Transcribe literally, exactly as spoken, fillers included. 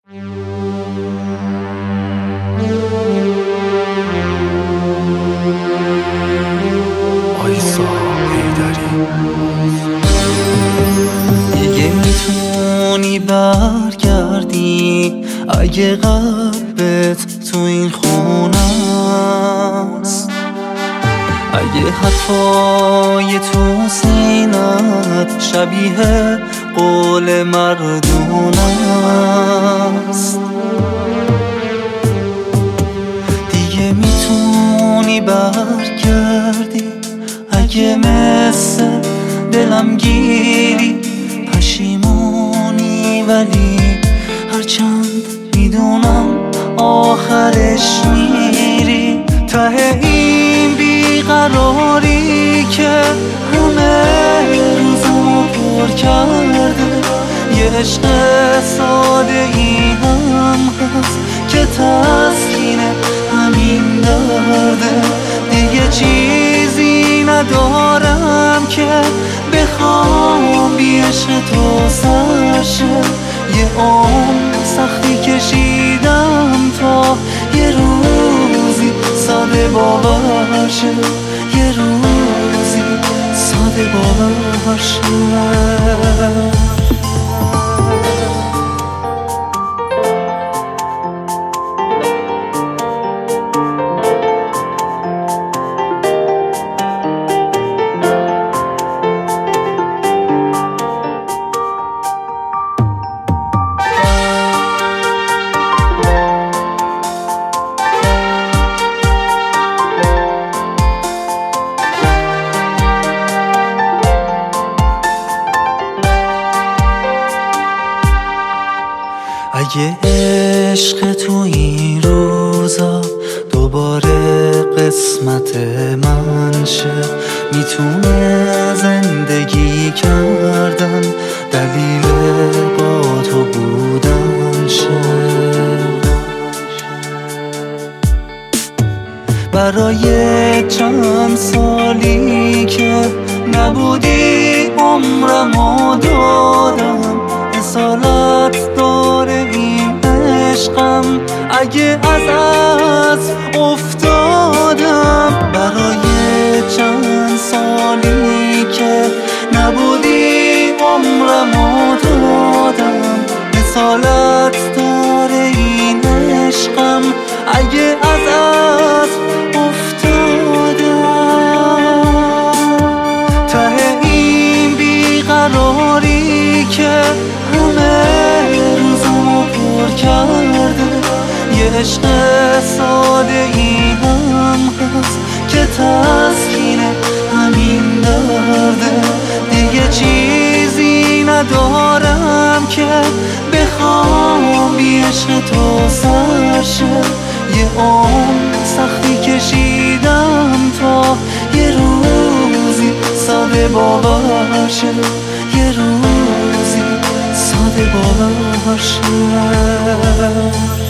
آیسا حیدری. دیگه میتونی برگردی اگه قلبت تو این خونه است، اگه حرفای تو سینت شبیه قول مردونه است. دیگه میتونی برگردی اگه مثل دلم گیری پشیمونی، ولی هرچند میدونم آخرش میری. ته این بیقراری که همه روزمو پر کرده، یه عشق ساده ای هم هست که تسکین همین درده. دیگه چیزی ندارم که بخوام بی عشق تو سرشه. یه عمر سختی کشیدم تا یه روزی ساده باور شه، یه روزی ساده باور شه. اگه عشق تو این روزا دوباره قسمت من شه، میتونه زندگی کردن دلیل با تو بودن شه. برای چند سالی که نبودی عمرمو دادم، اصالت داره این عشقم اگه از از افتادم. برای چند سالی که نبودی عمرمو دادم، اصالت داره این عشقم اگه از از افتادم. ته این بیقراری که همه روزمو پر کرده، یه عشق ساده ای هم هست که تسکین همین درده. دیگه چیزی ندارم که بخوام بی عشق تو سرشه. یه عمر سختی کشیدم تا یه روزی ساده باور شه، یه روزی ساده باور شه.